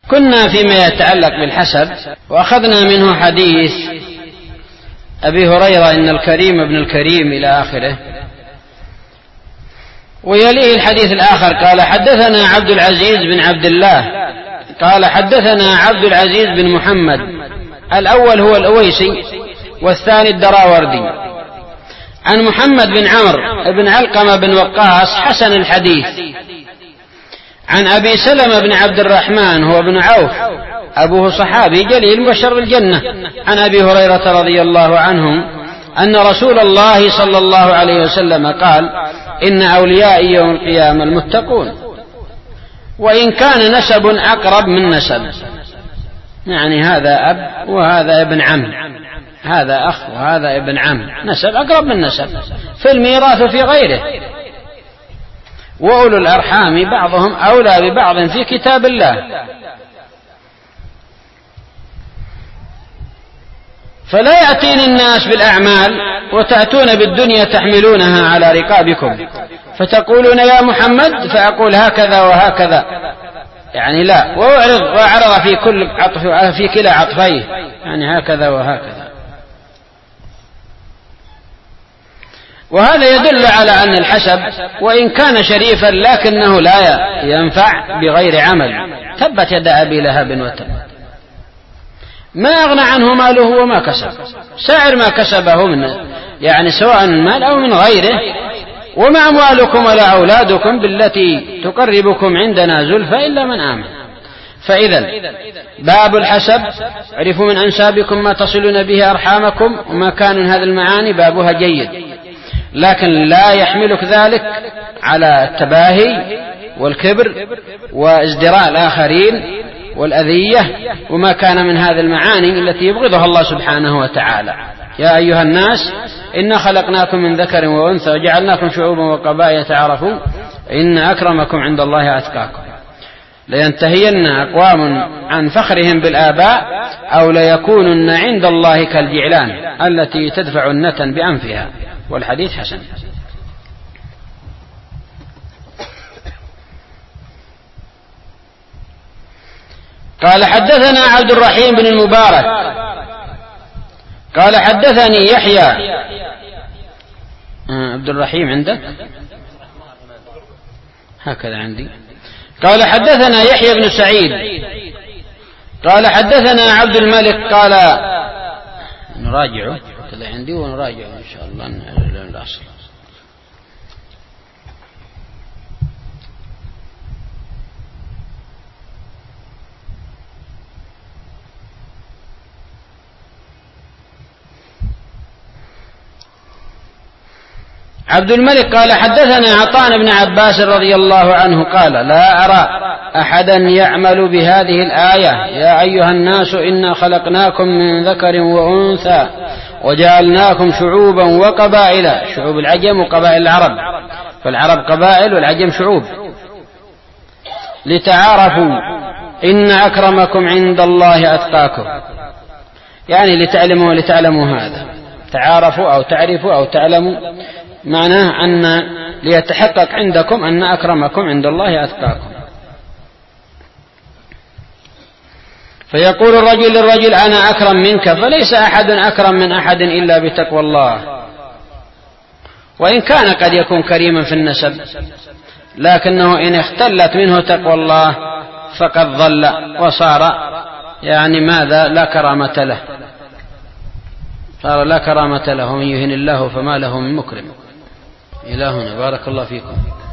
كنا فيما يتعلق بالحسب، وأخذنا منه حديث أبي هريرة إن الكريم ابن الكريم إلى آخره، ويليه الحديث الآخر قال حدثنا عبد العزيز بن عبد الله قال حدثنا عبد العزيز بن محمد، الأول هو الأويسي والثاني الدراوردي، عن محمد بن عمرو بن علقمة بن وقاص حسن الحديث، عن أبي سلمة بن عبد الرحمن هو بن عوف أبوه صحابي جليل مبشر بالجنة، عن أبي هريرة رضي الله عنه أن رسول الله صلى الله عليه وسلم قال إن أولياء يوم القيامة المتقون، وإن كان نسب أقرب من نسب، يعني هذا أب وهذا ابن عم، هذا أخ وهذا ابن عم، نسب أقرب من نسب في الميراث وفي غيره، وأولو الأرحام بعضهم أولى ببعض في كتاب الله. فلا يأتين الناس بالأعمال وتأتون بالدنيا تحملونها على رقابكم فتقولون يا محمد فأقول هكذا وهكذا، يعني لا، وأعرض في كل عطف في كلا عطفيه، يعني هكذا وهكذا. وهذا يدل على أن الحسب وإن كان شريفا لكنه لا ينفع بغير عمل. تبت يد أبي لهب وتب، ما أغنى عنه ماله وما كسب، سائر ما كسبه من يعني سواء من مال أو من غيره. وما أموالكم ولا أولادكم بالتي تقربكم عندنا زلفى إلا من آمن. فإذا باب الحسب عرفوا من أنسابكم ما تصلون به أرحامكم، وما كان من هذه المعاني بابها جيد، لكن لا يحملك ذلك على التباهي والكبر وازدراء الآخرين والأذية، وما كان من هذه المعاني التي يبغضها الله سبحانه وتعالى. يا أيها الناس إنا خلقناكم من ذكر وأنثى وجعلناكم شعوبا وقبائل تعارفوا إن أكرمكم عند الله أتقاكم. لينتهين أقوام عن فخرهم بالآباء أو ليكونن عند الله كالجعلان التي تدفع النتن بأنفها. والحديث حسن. قال حدثنا عبد الرحيم بن المبارك قال حدثني يحيى. عبد الرحيم عندك هكذا عندي. قال حدثنا يحيى بن سعيد قال حدثنا عبد الملك قال نراجعه كذا عندي ونراجعه إن شاء الله الأصل. عبد الملك قال حدثنا عطاء بن عباس رضي الله عنه قال لا أرى أحدا يعمل بهذه الآية يا أيها الناس إنا خلقناكم من ذكر وأنثى وجعلناكم شعوبا وقبائل، شعوب العجم وقبائل العرب، فالعرب قبائل والعجم شعوب، لتعارفوا إن أكرمكم عند الله أتقاكم، يعني لتعلموا هذا، تعارفوا أو تعرفوا أو تعلموا، معناه أن ليتحقق عندكم أن أكرمكم عند الله أتقاكم. فيقول الرجل للرجل أنا أكرم منك، فليس أحد أكرم من أحد إلا بتقوى الله، وإن كان قد يكون كريما في النسب، لكنه إن اختلت منه تقوى الله فقد ضل وصار يعني ماذا لا كرامة له، صار لا كرامة له، ومن يهن الله فما له من مكرم. إلى هنا بارك الله فيكم.